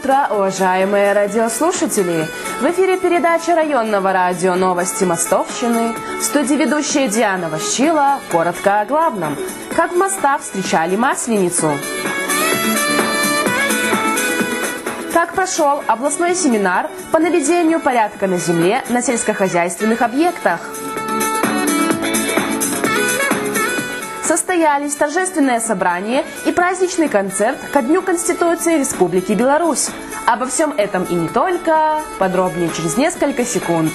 утро, уважаемые радиослушатели! В эфире передача районного радио «Новости Мостовщины». В студии ведущая Диана Ващила. Коротко о главном. Как в Мостах встречали Масленицу? Как прошел областной семинар по наведению порядка на земле на сельскохозяйственных объектах? Состоялись торжественное собрание и праздничный концерт ко Дню Конституции Республики Беларусь. Обо всем этом и не только. Подробнее через несколько секунд.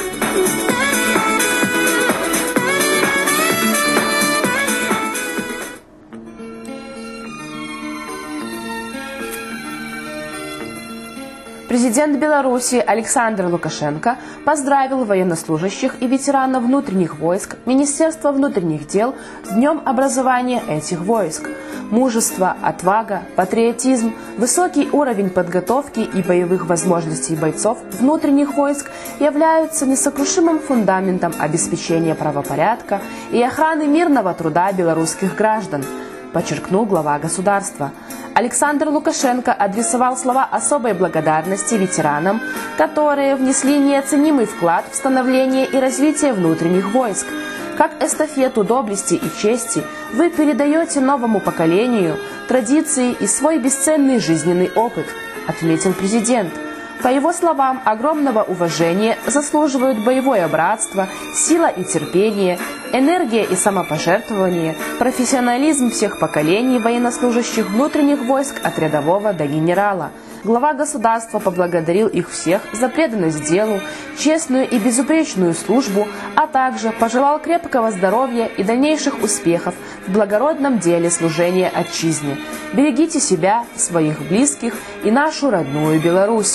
Президент Беларуси Александр Лукашенко поздравил военнослужащих и ветеранов внутренних войск Министерства внутренних дел с днем образования этих войск. Мужество, отвага, патриотизм, высокий уровень подготовки и боевых возможностей бойцов внутренних войск являются несокрушимым фундаментом обеспечения правопорядка и охраны мирного труда белорусских граждан, подчеркнул глава государства. Александр Лукашенко адресовал слова особой благодарности ветеранам, которые внесли неоценимый вклад в становление и развитие внутренних войск. Как эстафету доблести и чести вы передаете новому поколению традиции и свой бесценный жизненный опыт, отметил президент. По его словам, огромного уважения заслуживают боевое братство, сила и терпение, энергия и самопожертвование, профессионализм всех поколений военнослужащих внутренних войск от рядового до генерала. Глава государства поблагодарил их всех за преданность делу, честную и безупречную службу, а также пожелал крепкого здоровья и дальнейших успехов в благородном деле служения отчизне. Берегите себя, своих близких и нашу родную Беларусь.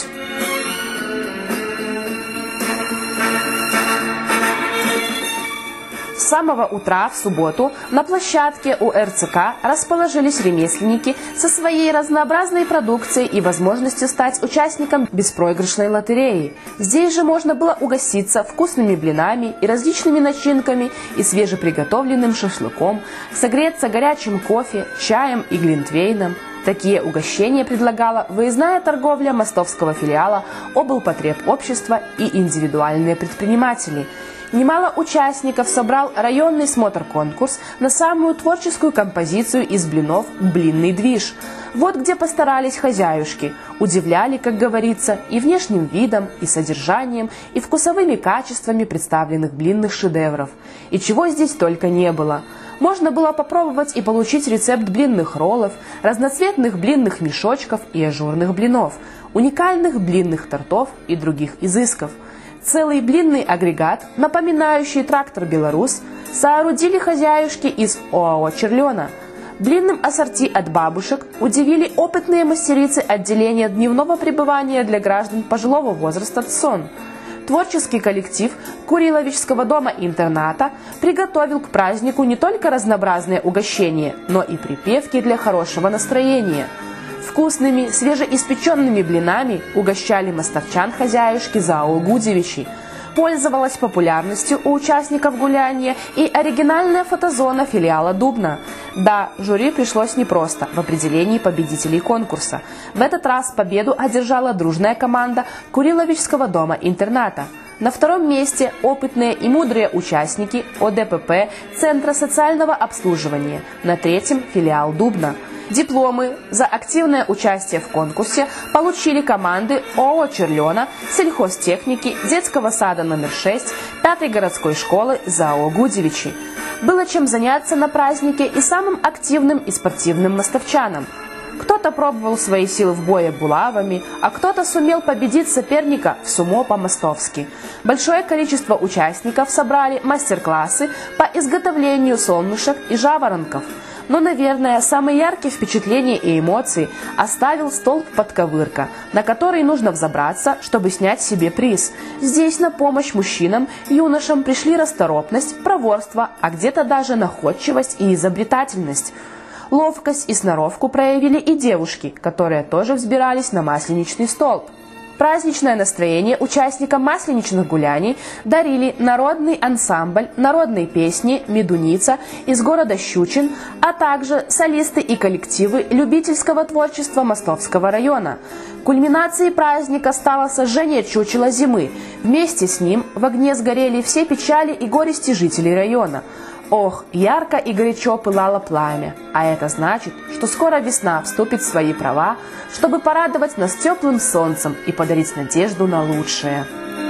С самого утра в субботу на площадке у РЦК расположились ремесленники со своей разнообразной продукцией и возможностью стать участником беспроигрышной лотереи. Здесь же можно было угоститься вкусными блинами и различными начинками и свежеприготовленным шашлыком, согреться горячим кофе, чаем и глинтвейном. Такие угощения предлагала выездная торговля мостовского филиала облпотребобщества и индивидуальные предприниматели. Немало участников собрал районный смотр-конкурс на самую творческую композицию из блинов «Блинный движ». Вот где постарались хозяюшки, удивляли, как говорится, и внешним видом, и содержанием, и вкусовыми качествами представленных блинных шедевров. И чего здесь только не было. Можно было попробовать и получить рецепт блинных роллов, разноцветных блинных мешочков и ажурных блинов, уникальных блинных тортов и других изысков. Целый блинный агрегат, напоминающий трактор «Беларусь», соорудили хозяюшки из ОАО «Черлена». Блинным ассорти от бабушек удивили опытные мастерицы отделения дневного пребывания для граждан пожилого возраста ТСОН. Творческий коллектив Куриловичского дома-интерната приготовил к празднику не только разнообразные угощения, но и припевки для хорошего настроения. Вкусными, свежеиспеченными блинами угощали мостовчан хозяюшки ЗАО «Гудевичи». Пользовалась популярностью у участников гуляния и оригинальная фотозона филиала «Дубна». Да, жюри пришлось непросто в определении победителей конкурса. В этот раз победу одержала дружная команда Куриловичского дома-интерната. На втором месте опытные и мудрые участники ОДПП Центра социального обслуживания. На третьем филиал «Дубна». Дипломы за активное участие в конкурсе получили команды ОАО «Черлена», сельхозтехники, детского сада номер 6, 5-й городской школы ЗАО «Гудевичи». Было чем заняться на празднике и самым активным и спортивным мостовчанам. Кто-то пробовал свои силы в бое булавами, а кто-то сумел победить соперника в сумо по-мостовски. Большое количество участников собрали мастер-классы по изготовлению солнышек и жаворонков. Но, наверное, самые яркие впечатления и эмоции оставил столб-подковырка, на который нужно взобраться, чтобы снять себе приз. Здесь на помощь мужчинам, юношам пришли расторопность, проворство, а где-то даже находчивость и изобретательность. Ловкость и сноровку проявили и девушки, которые тоже взбирались на масленичный столб. праздничное настроение участникам масленичных гуляний дарили народный ансамбль, народные песни «Медуница» из города Щучин, а также солисты и коллективы любительского творчества Мостовского района. Кульминацией праздника стало сожжение чучела зимы. Вместе с ним в огне сгорели все печали и горести жителей района. Ох, ярко и горячо пылало пламя, а это значит, что скоро весна вступит в свои права, чтобы порадовать нас теплым солнцем и подарить надежду на лучшее.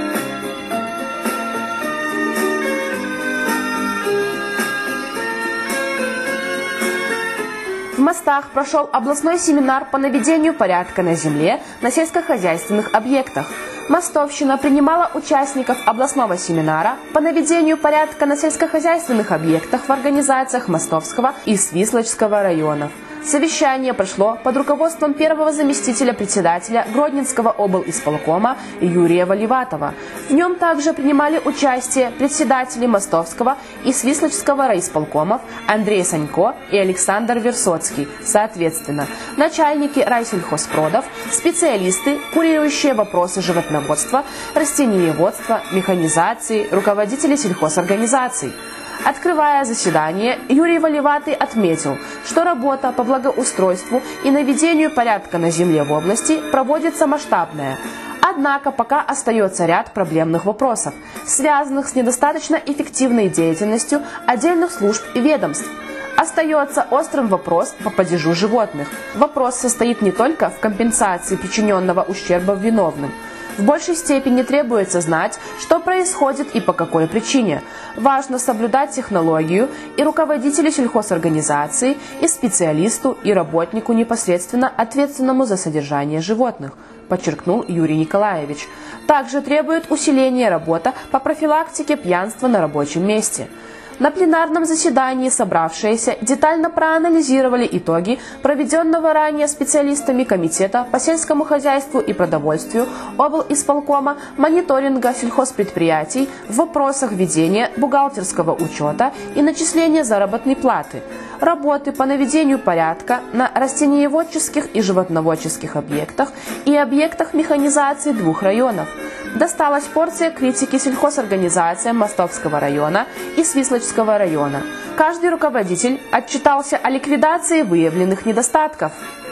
В Мостах прошел областной семинар по наведению порядка на земле на сельскохозяйственных объектах. Мостовщина принимала участников областного семинара по наведению порядка на сельскохозяйственных объектах в организациях Мостовского и Свислочского районов. Совещание прошло под руководством первого заместителя председателя Гродненского облисполкома Юрия Валиватова. В нем также принимали участие председатели Мостовского и Свислочского райисполкомов Андрей Санько и Александр Версоцкий, соответственно, начальники райсельхозпродов, специалисты, курирующие вопросы животноводства, растениеводства, механизации, руководители сельхозорганизаций. Открывая заседание, Юрий Валиватый отметил, что работа по благоустройству и наведению порядка на земле в области проводится масштабная. Однако пока остается ряд проблемных вопросов, связанных с недостаточно эффективной деятельностью отдельных служб и ведомств. Остается острым вопрос по падежу животных. Вопрос состоит не только в компенсации причиненного ущерба виновным. В большей степени требуется знать, что происходит и по какой причине. Важно соблюдать технологию, и руководителю сельхозорганизации, и специалисту, и работнику, непосредственно ответственному за содержание животных, подчеркнул Юрий Николаевич. Также требует усиления работа по профилактике пьянства на рабочем месте. На пленарном заседании собравшиеся детально проанализировали итоги проведенного ранее специалистами Комитета по сельскому хозяйству и продовольствию облисполкома мониторинга сельхозпредприятий в вопросах ведения бухгалтерского учета и начисления заработной платы, работы по наведению порядка на растениеводческих и животноводческих объектах и объектах механизации двух районов. Досталась порция критики сельхозорганизациям Мостовского района и Свислочского района. Каждый руководитель отчитался о ликвидации выявленных недостатков.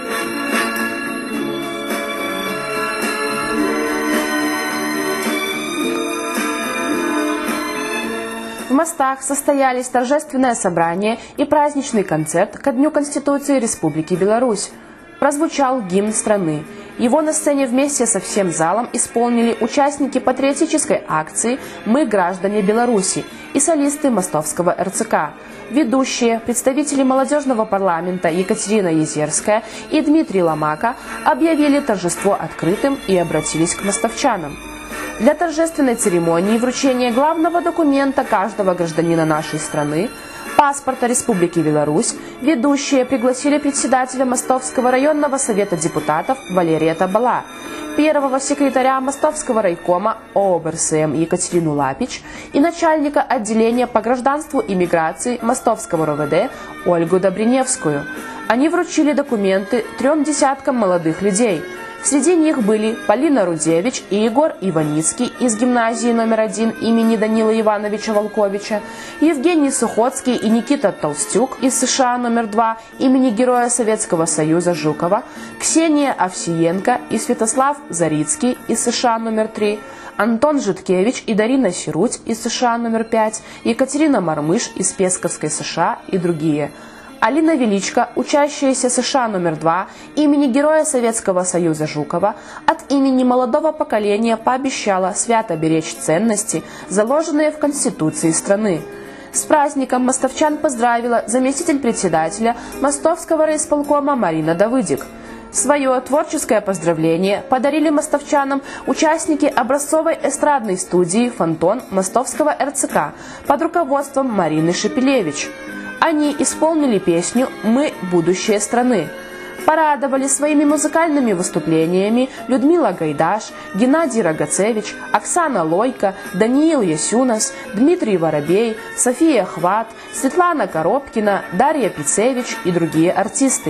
В Мостах состоялись торжественное собрание и праздничный концерт ко Дню Конституции Республики Беларусь. Прозвучал гимн страны. Его на сцене вместе со всем залом исполнили участники патриотической акции «Мы граждане Беларуси» и солисты Мостовского РЦК. Ведущие, представители молодежного парламента Екатерина Езерская и Дмитрий Ломака объявили торжество открытым и обратились к мостовчанам. Для торжественной церемонии вручения главного документа каждого гражданина нашей страны, паспорта Республики Беларусь, ведущие пригласили председателя Мостовского районного совета депутатов Валерия Табала, первого секретаря Мостовского райкома ООБРСМ Екатерину Лапич и начальника отделения по гражданству и миграции Мостовского РОВД Ольгу Добриневскую. Они вручили документы 3 десяткам молодых людей. Среди них были Полина Рудевич и Егор Иваницкий из гимназии номер 1 имени Данила Ивановича Волковича, Евгений Сухоцкий и Никита Толстюк из США номер 2 имени Героя Советского Союза Жукова, Ксения Овсиенко и Святослав Зарицкий из США номер 3, Антон Житкевич и Дарина Сируть из США номер 5, Екатерина Мармыш из Песковской США и другие. Алина Величко, учащаяся США номер 2 имени Героя Советского Союза Жукова, от имени молодого поколения пообещала свято беречь ценности, заложенные в Конституции страны. С праздником мостовчан поздравила заместитель председателя Мостовского райисполкома Марина Давыдик. Свое творческое поздравление подарили мостовчанам участники образцовой эстрадной студии «Фонтон» Мостовского РЦК под руководством Марины Шепелевич. Они исполнили песню «Мы – будущее страны». Порадовали своими музыкальными выступлениями Людмила Гайдаш, Геннадий Рогацевич, Оксана Лойко, Даниил Ясюнас, Дмитрий Воробей, София Хват, Светлана Коробкина, Дарья Пицевич и другие артисты.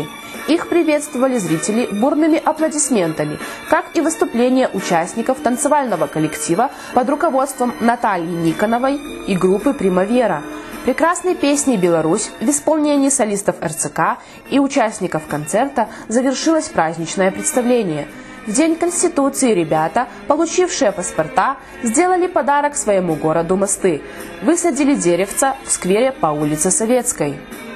Их приветствовали зрители бурными аплодисментами, как и выступления участников танцевального коллектива под руководством Натальи Никоновой и группы «Примавера». Прекрасной песней «Беларусь» в исполнении солистов РЦК и участников концерта завершилось праздничное представление. В День Конституции ребята, получившие паспорта, сделали подарок своему городу Мосты, высадили деревца в сквере по улице Советской.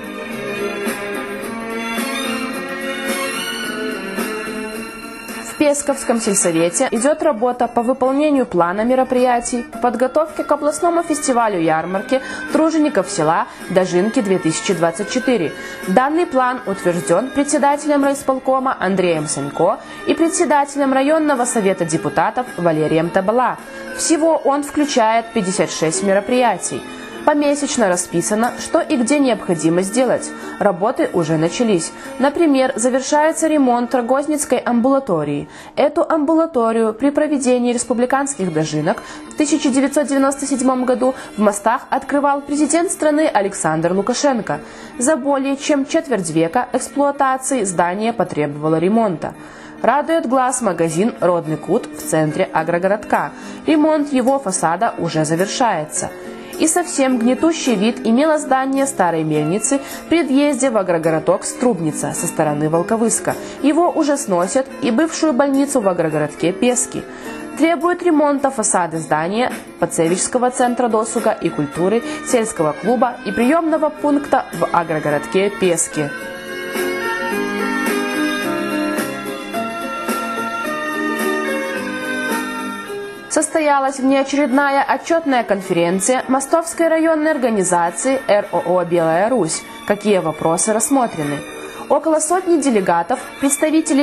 В Песковском сельсовете идет работа по выполнению плана мероприятий по подготовке к областному фестивалю ярмарки тружеников села Дожинки-2024. Данный план утвержден председателем райисполкома Андреем Санько и председателем районного совета депутатов Валерием Табала. Всего он включает 56 мероприятий. Помесячно расписано, что и где необходимо сделать. Работы уже начались. Например, завершается ремонт Рогозницкой амбулатории. Эту амбулаторию при проведении республиканских дожинок в 1997 году в Мостах открывал президент страны Александр Лукашенко. За более чем четверть века эксплуатации здание потребовало ремонта. Радует глаз магазин «Родный кут» в центре агрогородка. Ремонт его фасада уже завершается. И совсем гнетущий вид имело здание старой мельницы при въезде в агрогородок Струбница со стороны Волковыска. Его уже сносят и бывшую больницу в агрогородке Пески. Требует ремонта фасады здания Пацевичского центра досуга и культуры, сельского клуба и приемного пункта в агрогородке Пески. Состоялась внеочередная отчетная конференция Мостовской районной организации РОО «Белая Русь». Какие вопросы рассмотрены? Около сотни делегатов, представителей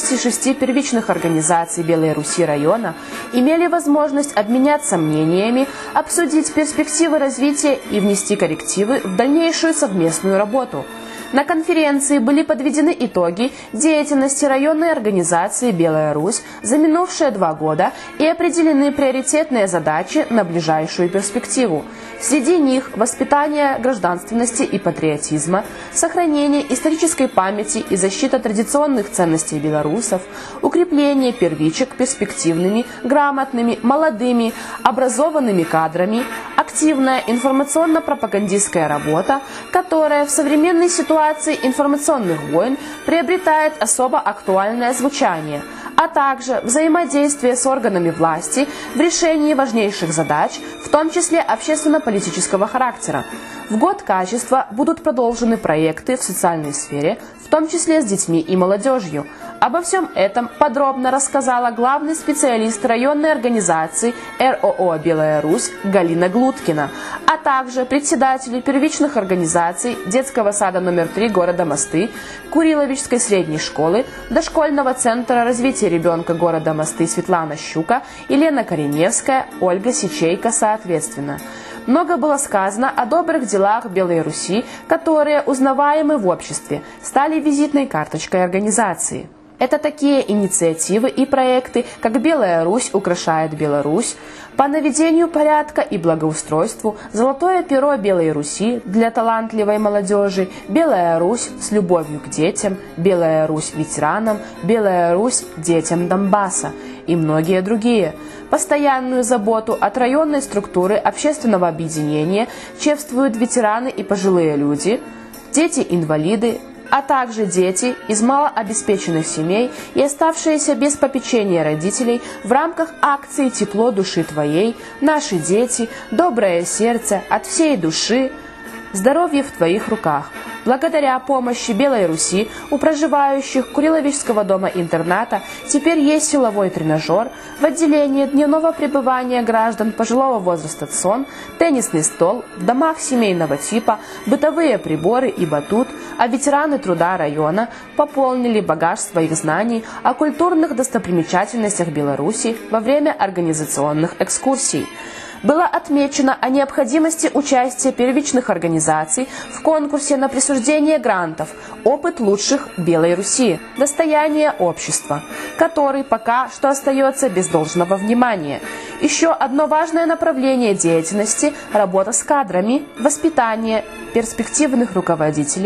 56 первичных организаций Белой Руси района, имели возможность обменяться мнениями, обсудить перспективы развития и внести коррективы в дальнейшую совместную работу. На конференции были подведены итоги деятельности районной организации «Белая Русь» за минувшие 2 года и определены приоритетные задачи на ближайшую перспективу. Среди них воспитание гражданственности и патриотизма, сохранение исторической памяти и защита традиционных ценностей белорусов, укрепление первичек перспективными, грамотными, молодыми, образованными кадрами, активная информационно-пропагандистская работа, которая в современной ситуации информационных войн приобретает особо актуальное звучание, а также взаимодействие с органами власти в решении важнейших задач, в том числе общественно-политического характера. В год качества будут продолжены проекты в социальной сфере, в том числе с детьми и молодежью. Обо всем этом подробно рассказала главный специалист районной организации РОО «Белая Русь» Галина Глуткина, а также председатели первичных организаций детского сада номер 3 города Мосты, Куриловичской средней школы, дошкольного центра развития ребенка города Мосты Светлана Щука, Елена Кореневская, Ольга Сичейко соответственно. Много было сказано о добрых делах Белой Руси, которые, узнаваемы в обществе, стали визитной карточкой организации. Это такие инициативы и проекты, как «Белая Русь украшает Беларусь», по наведению порядка и благоустройству, «Золотое перо Белой Руси» для талантливой молодежи, «Белая Русь с любовью к детям», «Белая Русь ветеранам», «Белая Русь детям Донбасса» и многие другие. Постоянную заботу от районной структуры общественного объединения чествуют ветераны и пожилые люди, дети-инвалиды, а также дети из малообеспеченных семей и оставшиеся без попечения родителей в рамках акции «Тепло души твоей», «Наши дети», «Доброе сердце», «От всей души», «Здоровье в твоих руках». Благодаря помощи Белой Руси у проживающих Куриловичского дома-интерната теперь есть силовой тренажер, в отделении дневного пребывания граждан пожилого возраста ЦОН, теннисный стол, в домах семейного типа, бытовые приборы и батут, а ветераны труда района пополнили багаж своих знаний о культурных достопримечательностях Беларуси во время организационных экскурсий. Было отмечено о необходимости участия первичных организаций в конкурсе на присуждение грантов «Опыт лучших Белой Руси. Достояние общества», который пока что остается без должного внимания. Еще одно важное направление деятельности – работа с кадрами, воспитание перспективных руководителей,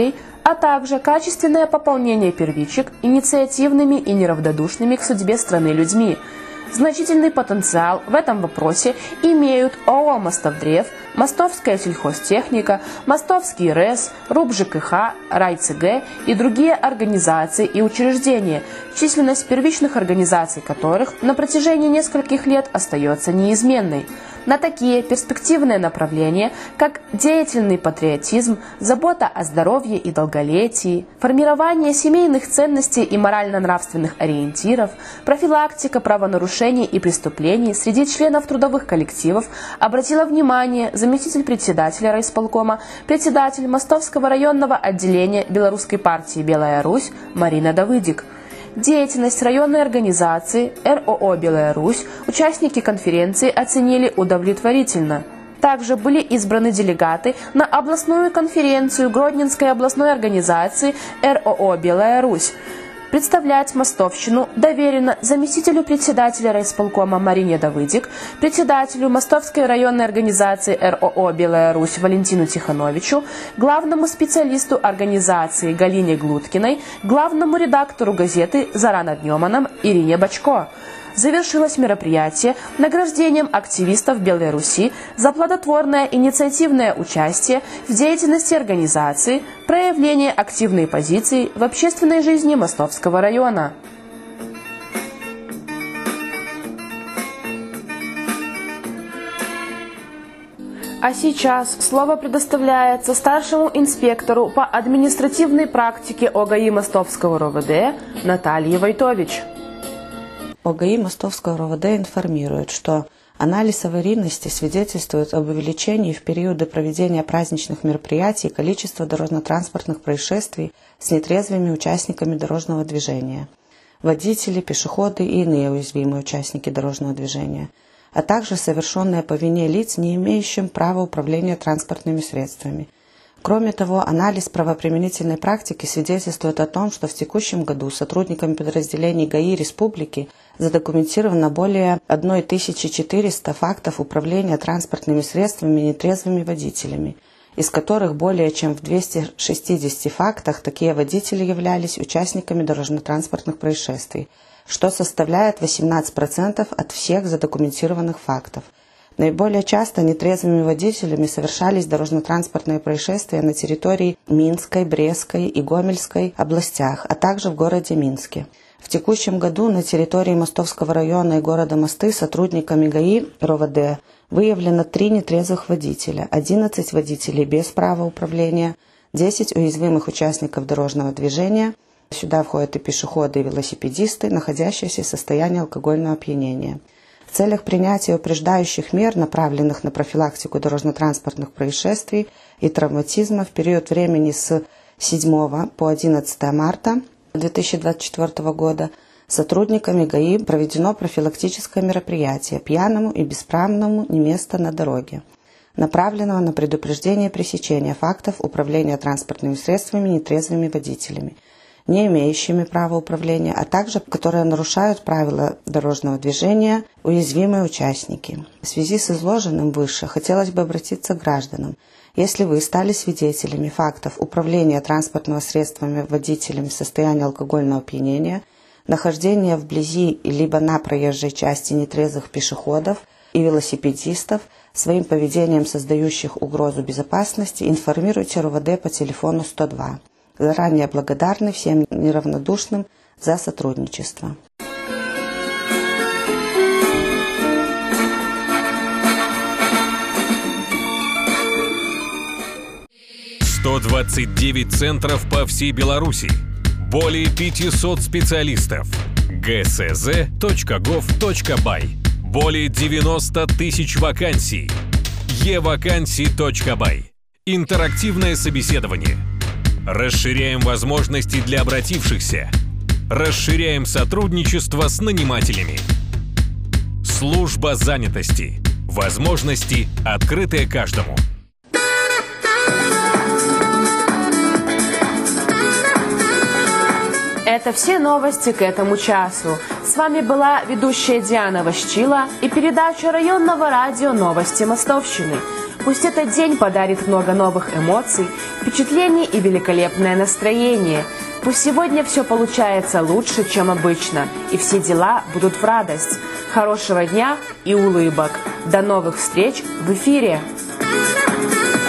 а также качественное пополнение первичек инициативными и неравнодушными к судьбе страны людьми. Значительный потенциал в этом вопросе имеют ООО «Мостовдрев», Мостовская сельхозтехника, Мостовский РЭС, РУП ЖКХ, РайЦГ и другие организации и учреждения, численность первичных организаций которых на протяжении нескольких лет остается неизменной. На такие перспективные направления, как деятельный патриотизм, забота о здоровье и долголетии, формирование семейных ценностей и морально-нравственных ориентиров, профилактика правонарушений и преступлений среди членов трудовых коллективов обратила внимание заместитель председателя райисполкома, председатель Мостовского районного отделения Белорусской партии «Белая Русь» Марина Давыдик. Деятельность районной организации РОО «Белая Русь» участники конференции оценили удовлетворительно. Также были избраны делегаты на областную конференцию Гродненской областной организации РОО «Белая Русь». Представлять Мостовщину доверено заместителю председателя райисполкома Марине Давыдик, председателю Мостовской районной организации РОО «Белая Русь» Валентину Тихановичу, главному специалисту организации Галине Глуткиной, главному редактору газеты «Зара над Неманом» Ирине Бачко. Завершилось мероприятие награждением активистов Белой Руси за плодотворное инициативное участие в деятельности организации, проявление активной позиции в общественной жизни Мостовского района. А сейчас слово предоставляется старшему инспектору по административной практике ОГАИ Мостовского РОВД Наталье Войтович. ОГАИ Мостовского РОВД информирует, что анализ аварийности свидетельствует об увеличении в периоды проведения праздничных мероприятий количества дорожно-транспортных происшествий с нетрезвыми участниками дорожного движения, водители, пешеходы и иные уязвимые участники дорожного движения, а также совершенные по вине лиц, не имеющим права управления транспортными средствами. Кроме того, анализ правоприменительной практики свидетельствует о том, что в текущем году сотрудниками подразделений ГАИ Республики задокументировано более 1400 фактов управления транспортными средствами нетрезвыми водителями, из которых более чем в 260 фактах такие водители являлись участниками дорожно-транспортных происшествий, что составляет 18% от всех задокументированных фактов. Наиболее часто нетрезвыми водителями совершались дорожно-транспортные происшествия на территории Минской, Брестской и Гомельской областях, а также в городе Минске. В текущем году на территории Мостовского района и города Мосты сотрудниками ГАИ РОВД выявлено 3 нетрезвых водителя, 11 водителей без права управления, 10 уязвимых участников дорожного движения, сюда входят и пешеходы, и велосипедисты, находящиеся в состоянии алкогольного опьянения. В целях принятия упреждающих мер, направленных на профилактику дорожно-транспортных происшествий и травматизма в период времени с 7 по 11 марта 2024 года, сотрудниками ГАИ проведено профилактическое мероприятие «Пьяному и бесправному не место на дороге», направленного на предупреждение пресечения фактов управления транспортными средствами нетрезвыми водителями, не имеющими права управления, а также которые нарушают правила дорожного движения, уязвимые участники. В связи с изложенным выше хотелось бы обратиться к гражданам. Если вы стали свидетелями фактов управления транспортными средствами водителями в состоянии алкогольного опьянения, нахождения вблизи либо на проезжей части нетрезвых пешеходов и велосипедистов, своим поведением создающих угрозу безопасности, информируйте РОВД по телефону 102. Заранее благодарны всем неравнодушным за сотрудничество. «129 центров по всей Беларуси. Более 500 специалистов. gsz.gov.by. Более 90 тысяч вакансий. evakansi.by. Интерактивное собеседование. Расширяем возможности для обратившихся. Расширяем сотрудничество с нанимателями. Служба занятости. Возможности, открытые каждому. Это все новости к этому часу. С вами была ведущая Диана Ващила и передача районного радио «Новости Мостовщины». Пусть этот день подарит много новых эмоций, впечатлений и великолепное настроение. Пусть сегодня все получается лучше, чем обычно, и все дела будут в радость. Хорошего дня и улыбок. До новых встреч в эфире!